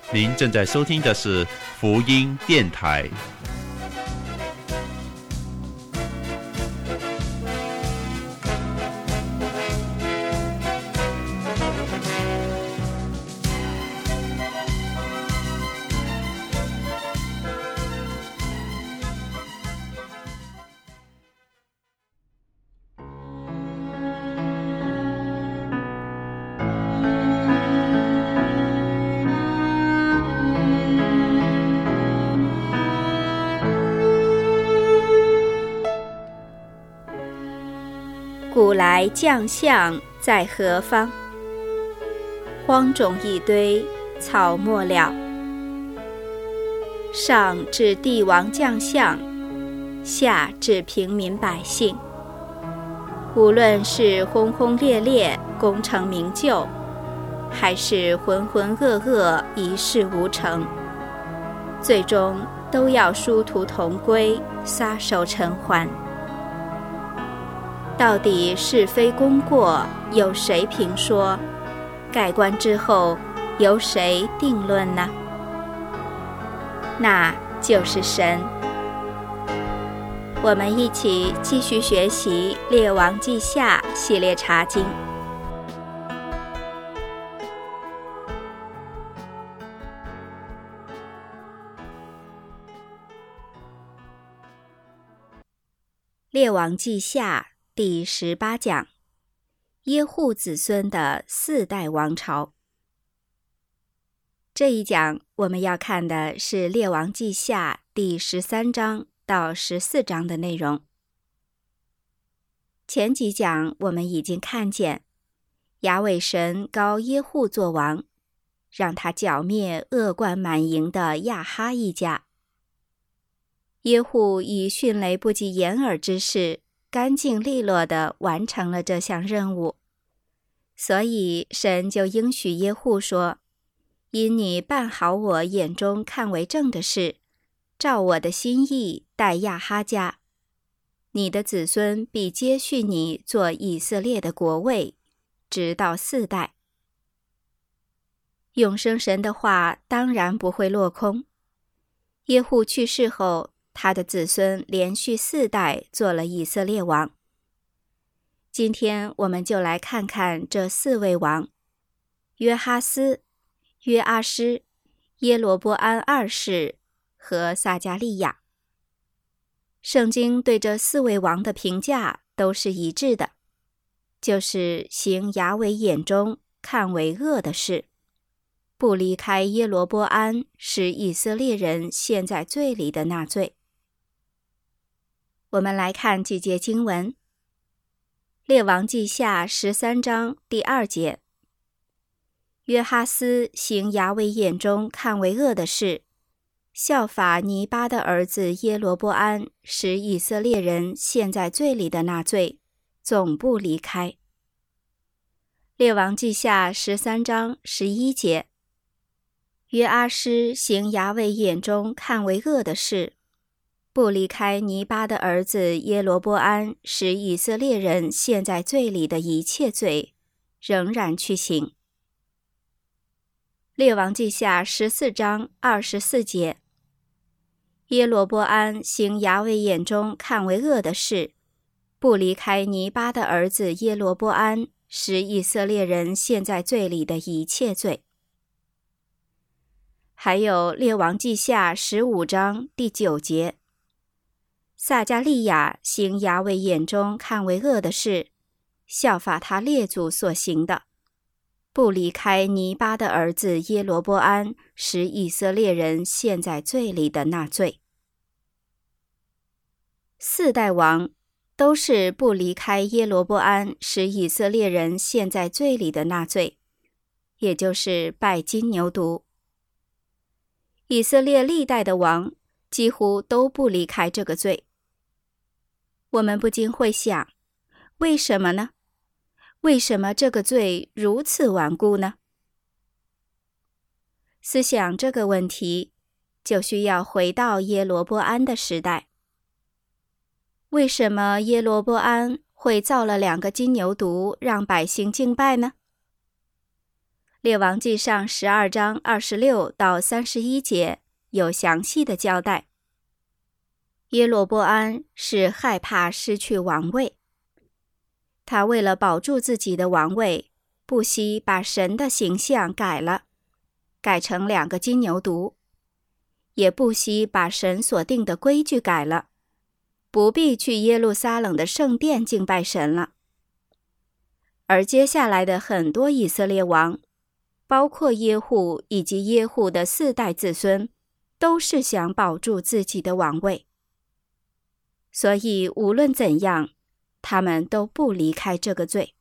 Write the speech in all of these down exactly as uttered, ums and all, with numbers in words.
您正在收听的是福音电台。 古来将相在何方？荒冢一堆，草没了。上至帝王将相，下至平民百姓，无论是轰轰烈烈功成名就，还是浑浑噩噩一事无成，最终都要殊途同归，撒手尘寰。到底是非功过由谁评说？盖棺之后由谁定论呢？那就是神。我们一起继续学习《列王纪下》系列查经。列王纪下第十八讲，耶户子孙的四代王朝。这一讲我们要看的是列王纪下第十三章到十四章的内容。前几讲我们已经看见亚伟神膏耶户作王，让他剿灭恶贯满盈的亚哈一家。耶户以迅雷不及掩耳之势干净利落地完成了这项任务，所以神就应许耶户说，因你办好我眼中看为正的事，照我的心意待亚哈家，你的子孙必接续你做以色列的国位，直到四代。永生神的话当然不会落空。耶户去世后，他的子孙连续四代做了以色列王。今天我们就来看看这四位王：约哈斯、约阿施、耶罗波安二世和撒迦利亚。圣经对这四位王的评价都是一致的，就是行雅伟眼中看为恶的事，不离开耶罗波安使以色列人陷在罪里的那罪。我们来看几节经文。列王纪下十三章第二节，约哈斯行雅伟眼中看为恶的事，效法尼巴的儿子耶罗波安使以色列人陷在罪里的那罪，总不离开。列王纪下十三章十一节，约阿施行雅伟眼中看为恶的事，不离开尼巴的儿子耶罗波安使以色列人陷在罪里的一切罪，仍然去行。列王纪下十四章二十四节，耶罗波安行雅伟眼中看为恶的事，不离开尼巴的儿子耶罗波安使以色列人陷在罪里的一切罪。还有列王纪下十五章第九节，撒迦利亚行雅伟眼中看为恶的事，效法他列祖所行的，不离开尼巴的儿子耶罗波安使以色列人陷在罪里的那罪。四代王都是不离开耶罗波安使以色列人陷在罪里的那罪，也就是拜金牛犊。以色列历代的王几乎都不离开这个罪。我们不禁会想，为什么呢？为什么这个罪如此顽固呢？思想这个问题，就需要回到耶罗波安的时代。为什么耶罗波安会造了两个金牛犊让百姓敬拜呢？ 列王纪上十二章二十六到三十一节有详细的交代。耶罗波安是害怕失去王位，他为了保住自己的王位，不惜把神的形象改了，改成两个金牛犊，也不惜把神所定的规矩改了，不必去耶路撒冷的圣殿敬拜神了。而接下来的很多以色列王，包括耶户以及耶户的四代子孙，都是想保住自己的王位。所以无论怎样，他们都不离开这个罪。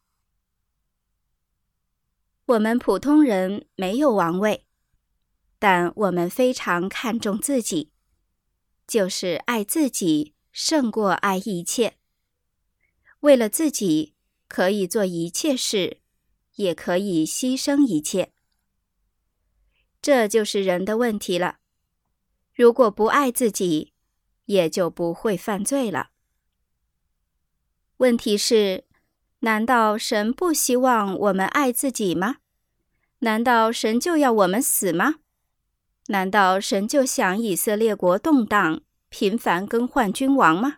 我们普通人没有王位，但我们非常看重自己，就是爱自己胜过爱一切。为了自己，可以做一切事，也可以牺牲一切。这就是人的问题了。如果不爱自己，也就不会犯罪了。问题是，难道神不希望我们爱自己吗？难道神就要我们死吗？难道神就想以色列国动荡，频繁更换君王吗？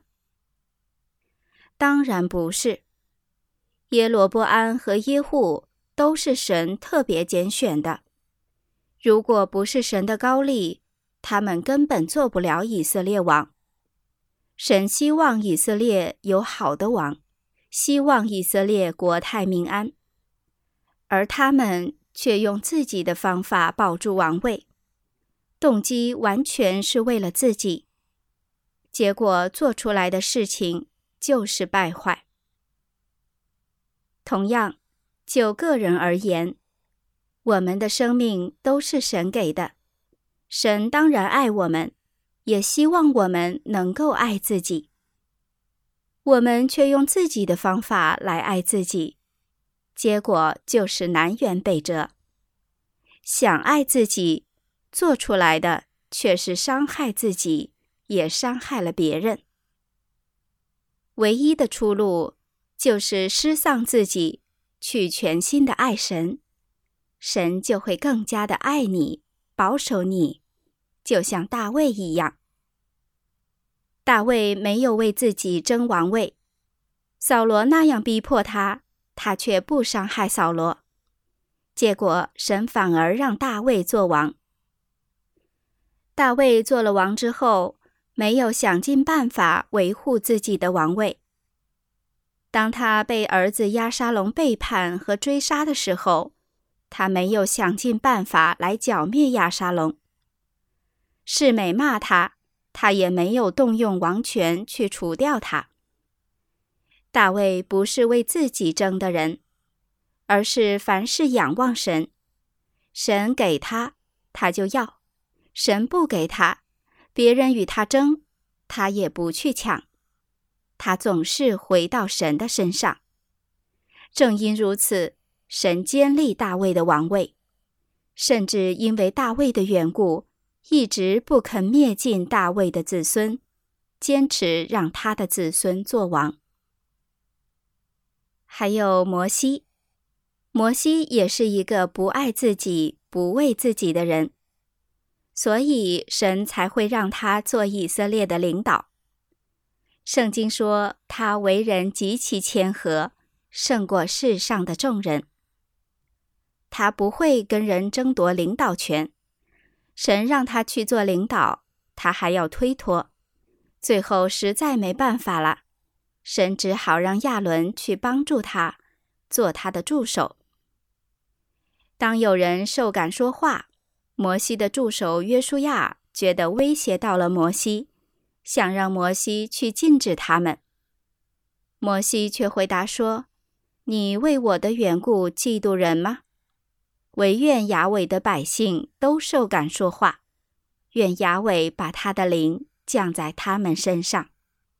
当然不是。耶罗波安和耶户都是神特别拣选的。如果不是神的膏立，他们根本做不了以色列王。神希望以色列有好的王，希望以色列国泰民安，而他们却用自己的方法保住王位，动机完全是为了自己，结果做出来的事情就是败坏。同样，就个人而言，我们的生命都是神给的，神当然爱我们，也希望我们能够爱自己。我们却用自己的方法来爱自己，结果就是南辕北辙。想爱自己，做出来的却是伤害自己，也伤害了别人。唯一的出路就是失丧自己，去全心的爱神，神就会更加的爱你，保守你，就像大卫一样。大卫没有为自己争王位，扫罗那样逼迫他，他却不伤害扫罗，结果神反而让大卫做王。大卫做了王之后，没有想尽办法维护自己的王位。当他被儿子押沙龙背叛和追杀的时候，他没有想尽办法来剿灭押沙龙。示每骂他，他也没有动用王权去除掉他。大卫不是为自己争的人，而是凡事仰望神，神给他，他就要；神不给他，别人与他争，他也不去抢。他总是回到神的身上。正因如此，神坚立大卫的王位，甚至因为大卫的缘故，一直不肯灭尽大卫的子孙，坚持让他的子孙做王。还有摩西，摩西也是一个不爱自己、不为自己的人，所以神才会让他做以色列的领导。圣经说他为人极其谦和，胜过世上的众人。他不会跟人争夺领导权，神让他去做领导，他还要推脱，最后实在没办法了，神只好让亚伦去帮助他，做他的助手。当有人受感说话，摩西的助手约书亚觉得威胁到了摩西，想让摩西去禁止他们。摩西却回答说：你为我的缘故嫉妒人吗？惟愿雅伟的百姓都受感说话，愿雅伟把他的灵降在他们身上。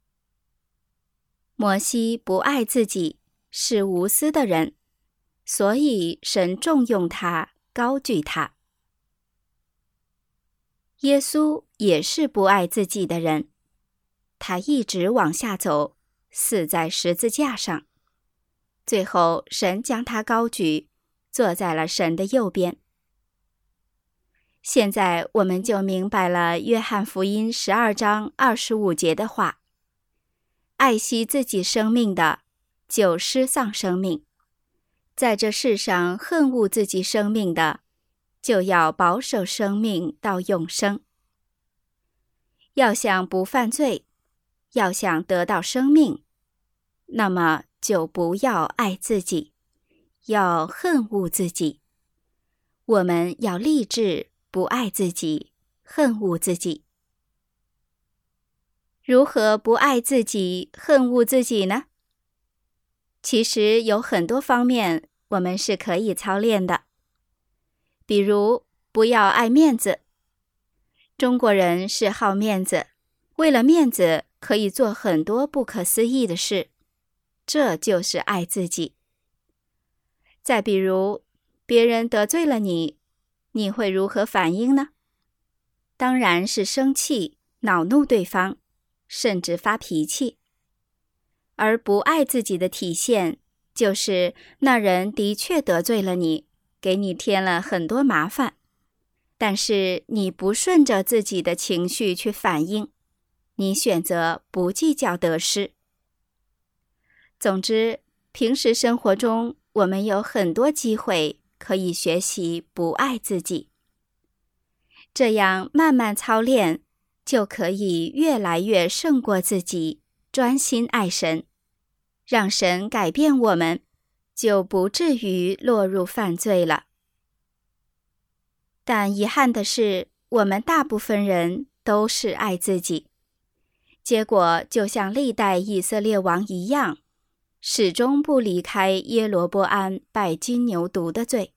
摩西不爱自己，是无私的人，所以神重用他，高举他。耶稣也是不爱自己的人，他一直往下走，死在十字架上，最后神将他高举， 坐在了神的右边。现在我们就明白了约翰福音十二章二十五节的话：爱惜自己生命的，就失丧生命；在这世上恨恶自己生命的，就要保守生命到永生。要想不犯罪，要想得到生命，那么就不要爱自己，要恨恶自己。我们要立志不爱自己，恨恶自己。如何不爱自己，恨恶自己呢？其实有很多方面我们是可以操练的。比如，不要爱面子。中国人是好面子，为了面子可以做很多不可思议的事，这就是爱自己。再比如，别人得罪了你，你会如何反应呢？当然是生气，恼怒对方，甚至发脾气。而不爱自己的体现，就是那人的确得罪了你，给你添了很多麻烦，但是你不顺着自己的情绪去反应，你选择不计较得失。总之，平时生活中我们有很多机会可以学习不爱自己，这样慢慢操练，就可以越来越胜过自己，专心爱神，让神改变我们，就不至于落入犯罪了。但遗憾的是，我们大部分人都是爱自己，结果就像历代以色列王一样，始终不离开耶罗波安拜金牛犊的罪。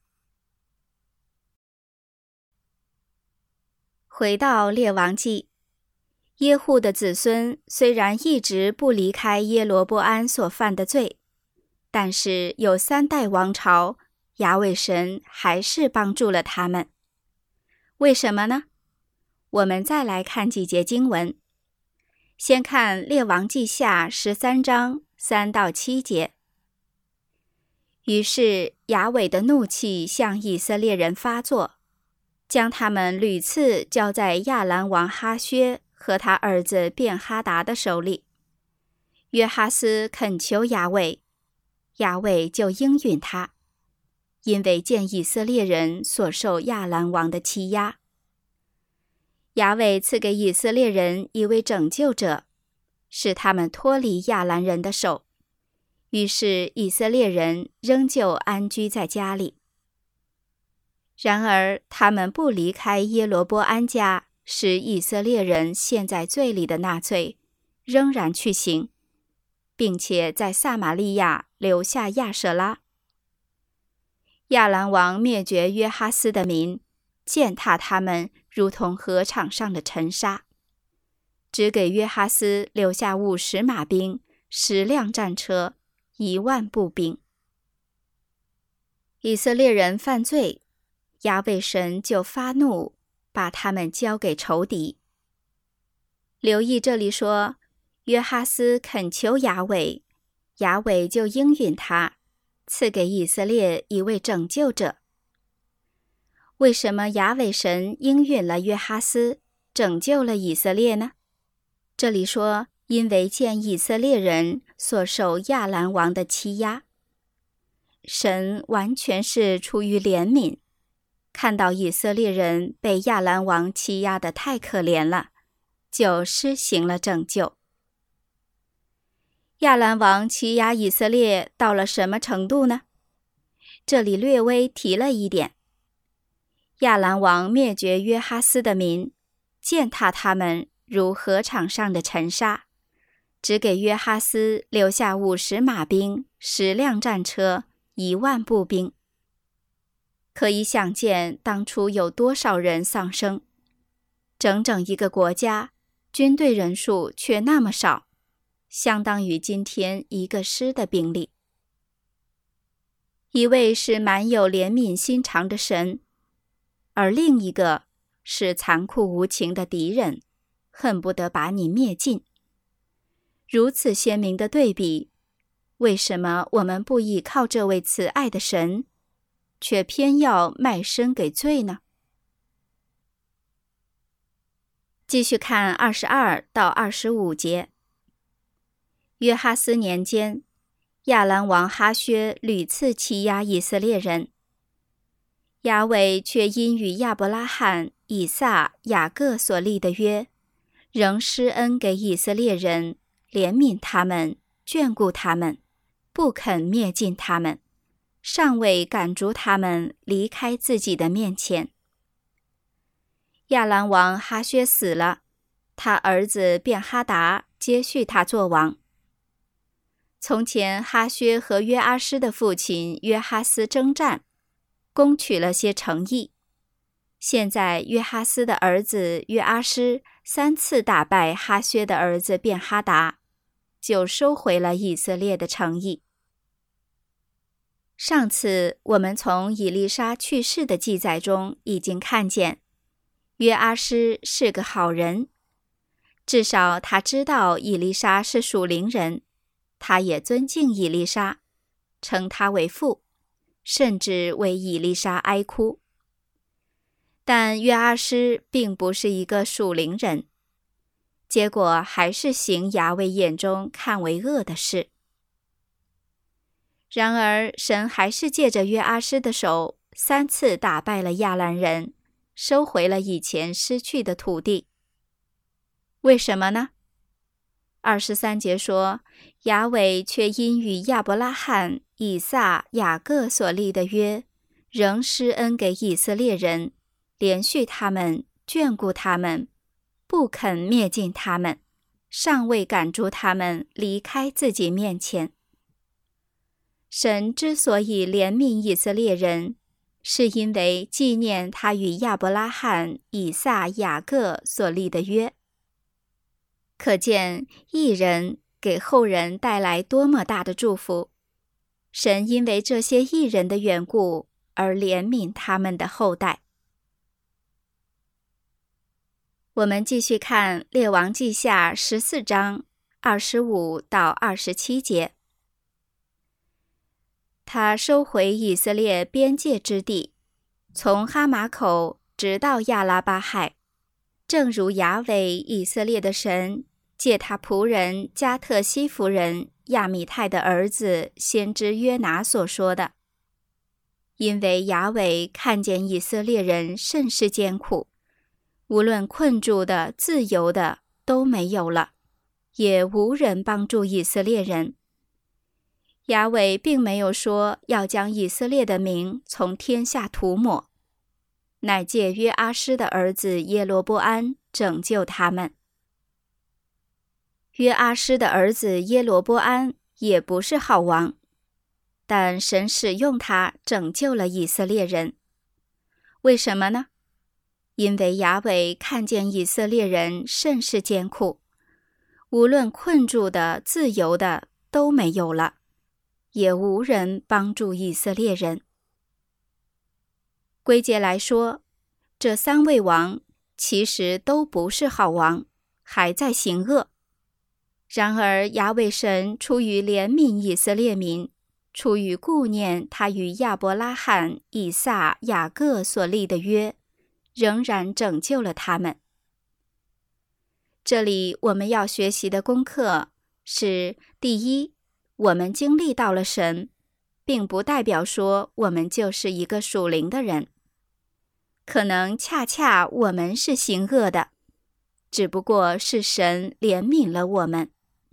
回到列王记，耶户的子孙虽然一直不离开耶罗波安所犯的罪，但是有三代王朝，亚伟神还是帮助了他们。为什么呢？我们再来看几节经文。先看列王记下十三章三到七节。于是亚伟的怒气向以色列人发作，将他们屡次交在亚兰王哈薛和他儿子便哈达的手里。约哈斯恳求亚伟，亚伟就应允他，因为见以色列人所受亚兰王的欺压。亚伟赐给以色列人一位拯救者，使他们脱离亚兰人的手，于是以色列人仍旧安居在家里。然而他们不离开耶罗波安家使以色列人陷在罪里的那罪，仍然去行，并且在撒玛利亚留下亚舍拉。亚兰王灭绝约哈斯的民，践踏他们如同禾场上的尘沙，只给约哈斯留下五十马兵，十辆战车，一万步兵。以色列人犯罪，亚伟神就发怒，把他们交给仇敌。留意这里说，约哈斯恳求亚伟，亚伟就应允他，赐给以色列一位拯救者。为什么亚伟神应允了约哈斯，拯救了以色列呢？这里说，因为见以色列人所受亚兰王的欺压。神完全是出于怜悯，看到以色列人被亚兰王欺压得太可怜了，就施行了拯救。亚兰王欺压以色列到了什么程度呢？这里略微提了一点。亚兰王灭绝约哈斯的民，践踏他们如禾场上的尘沙，只给约哈斯留下五十马兵，十辆战车，一万步兵。可以想见当初有多少人丧生，整整一个国家，军队人数却那么少，相当于今天一个师的兵力。一位是满有怜悯心肠的神，而另一个是残酷无情的敌人，恨不得把你灭尽。如此鲜明的对比，为什么我们不依靠这位慈爱的神， 却偏要卖身给罪呢？继续看二十二到二十五节。约哈斯年间，亚兰王哈薛屡次欺压以色列人，雅伟却因与亚伯拉罕、以撒、雅各所立的约，仍施恩给以色列人，怜悯他们，眷顾他们，不肯灭尽他们，尚未赶逐他们离开自己的面前。亚兰王哈薛死了，他儿子便哈达接续他做王。从前哈薛和约阿施的父亲约哈斯征战，攻取了些城邑。现在约哈斯的儿子约阿施三次打败哈薛的儿子便哈达，就收回了以色列的城邑。上次我们从以利沙去世的记载中已经看见，约阿施是个好人，至少他知道以利沙是属灵人，他也尊敬以利沙，称他为父，甚至为以利沙哀哭。但约阿施并不是一个属灵人，结果还是行雅伟眼中看为恶的事。然而神还是借着约阿施的手，三次打败了亚兰人，收回了以前失去的土地。为什么呢？二十三节说，雅伟却因与亚伯拉罕、以撒、雅各所立的约，仍施恩给以色列人，连续他们，眷顾他们，不肯灭尽他们，尚未赶逐他们离开自己面前。神之所以怜悯以色列人，是因为纪念他与亚伯拉罕、以撒、雅各所立的约。可见义人给后人带来多么大的祝福，神因为这些义人的缘故而怜悯他们的后代。我们继续看列王记下十四章二十五到二十七节。他收回以色列边界之地，从哈马口直到亚拉巴海，正如雅伟以色列的神借他仆人加特西弗人亚米泰的儿子先知约拿所说的。因为雅伟看见以色列人甚是艰苦，无论困住的、自由的都没有了，也无人帮助以色列人。雅伟并没有说要将以色列的名从天下涂抹，乃借约阿施的儿子耶罗波安拯救他们。约阿施的儿子耶罗波安也不是好王，但神使用他拯救了以色列人。为什么呢？因为雅伟看见以色列人甚是艰苦，无论困住的、自由的都没有了，也无人帮助以色列人。归结来说，这三位王其实都不是好王，还在行恶。然而雅伟神出于怜悯以色列民，出于顾念他与亚伯拉罕、以撒、雅各所立的约，仍然拯救了他们。这里我们要学习的功课是：第一，我们经历到了神，并不代表说我们就是一个属灵的人，可能恰恰我们是行恶的，只不过是神怜悯了我们。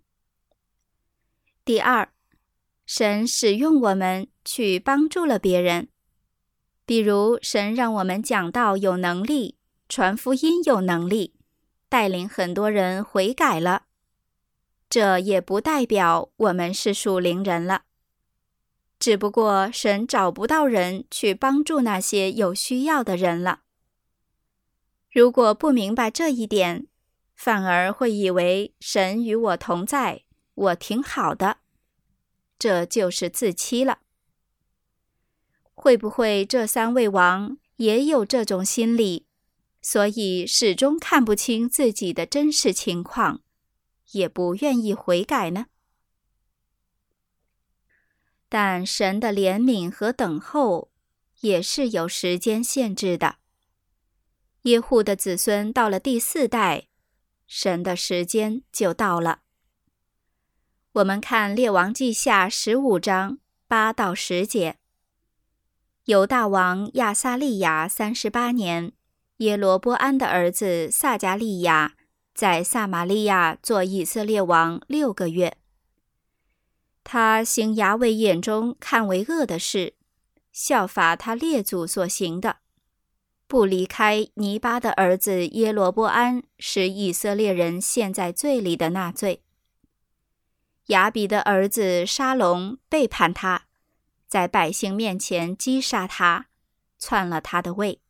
第二，神使用我们去帮助了别人，比如神让我们讲道有能力，传福音有能力，带领很多人悔改了。这也不代表我们是属灵人了，只不过神找不到人去帮助那些有需要的人了。如果不明白这一点，反而会以为神与我同在，我挺好的，这就是自欺了。会不会这三位王也有这种心理，所以始终看不清自己的真实情况，也不愿意悔改呢？但神的怜悯和等候也是有时间限制的。耶户的子孙到了第四代，神的时间就到了。我们看列王记下十五章八到十节。犹大王亚撒利雅三十八年，耶罗波安的儿子撒迦利亚在撒玛利亚做以色列王六个月。他行亚卫眼中看为恶的事，效法他列祖所行的，不离开尼巴的儿子耶罗波安使以色列人陷在罪里的那罪。亚比的儿子沙龙背叛他，在百姓面前击杀他，篡了他的位。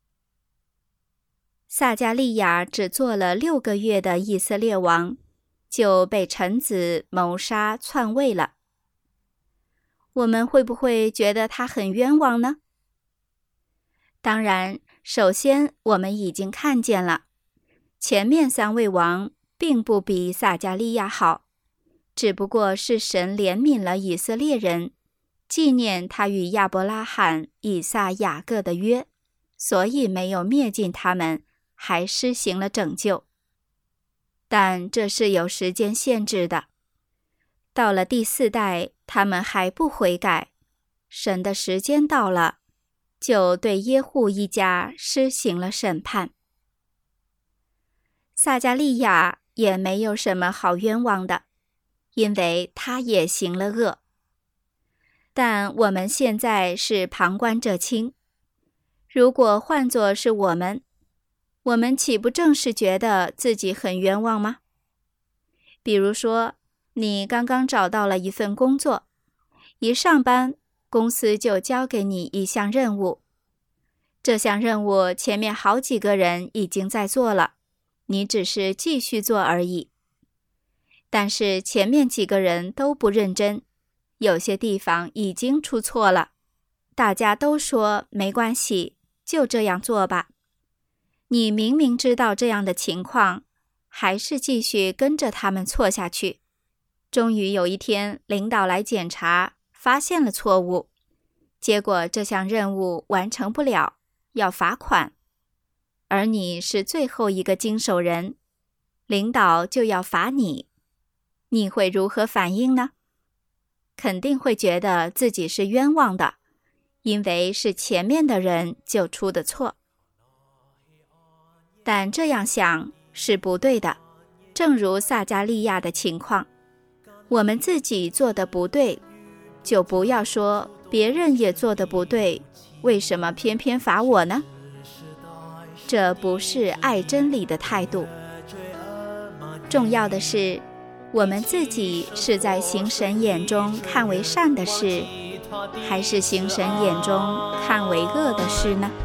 撒迦利亚只做了六个月的以色列王，就被臣子谋杀篡位了。我们会不会觉得他很冤枉呢？当然，首先我们已经看见了，前面三位王并不比撒迦利亚好，只不过是神怜悯了以色列人，纪念他与亚伯拉罕、以撒、雅各的约，所以没有灭尽他们，还施行了拯救。但这是有时间限制的，到了第四代，他们还不悔改，神的时间到了，就对耶户一家施行了审判。撒迦利亚也没有什么好冤枉的，因为他也行了恶。但我们现在是旁观者清，如果换作是我们，我们岂不正是觉得自己很冤枉吗？比如说，你刚刚找到了一份工作，一上班，公司就交给你一项任务。这项任务前面好几个人已经在做了，你只是继续做而已。但是前面几个人都不认真，有些地方已经出错了，大家都说没关系，就这样做吧。你明明知道这样的情况，还是继续跟着他们错下去。终于有一天，领导来检查，发现了错误，结果这项任务完成不了，要罚款。而你是最后一个经手人，领导就要罚你，你会如何反应呢？肯定会觉得自己是冤枉的，因为是前面的人就出的错。但这样想是不对的，正如撒迦利亚的情况，我们自己做的不对，就不要说别人也做的不对，为什么偏偏罚我呢？这不是爱真理的态度。重要的是，我们自己是在行神眼中看为善的事，还是行神眼中看为恶的事呢？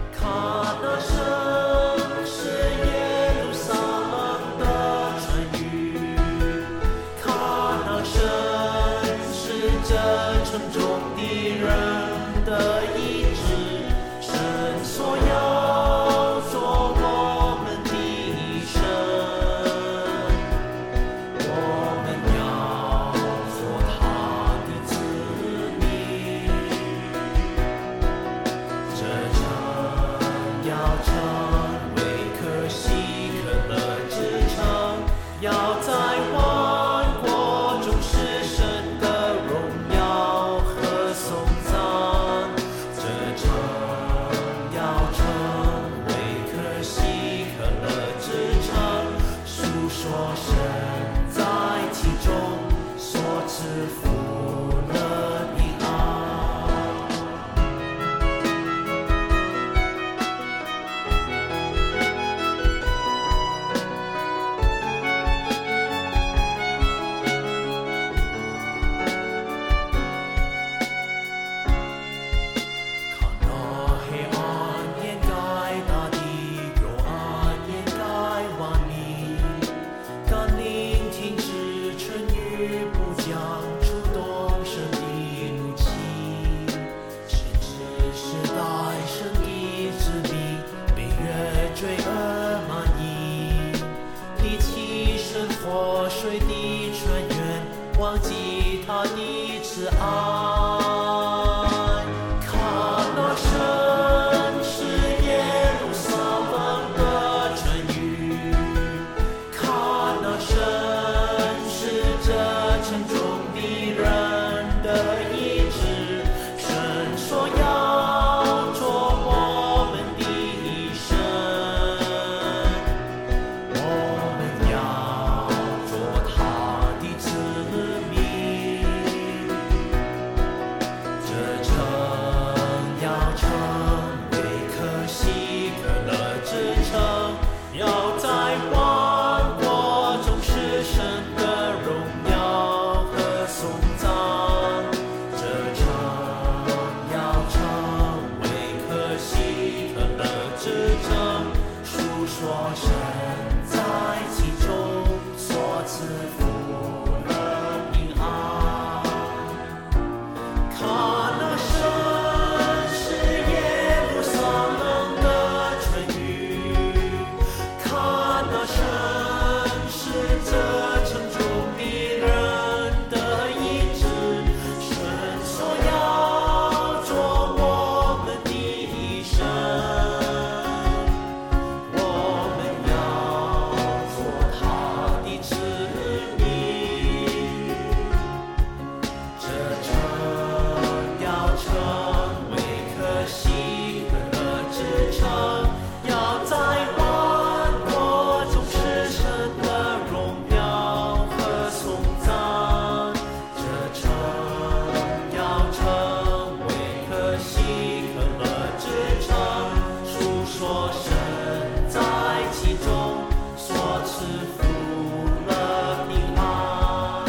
忘记他的慈爱，看那神说神在其中所赐福乐平安。看那神是耶路撒冷的春雨，看那神是这城中的人的医治，神所要做我们的医生，我们要做他的子民。这城要成为可喜可乐之城，要在万国中是神的荣耀和颂赞。这城要成为可喜可乐之城，述说神在其中所赐福乐平安。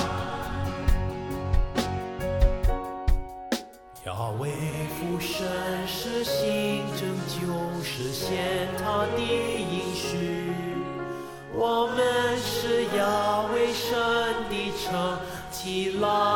要为父神实行拯救，实现他的应许。我们是要为神的城起来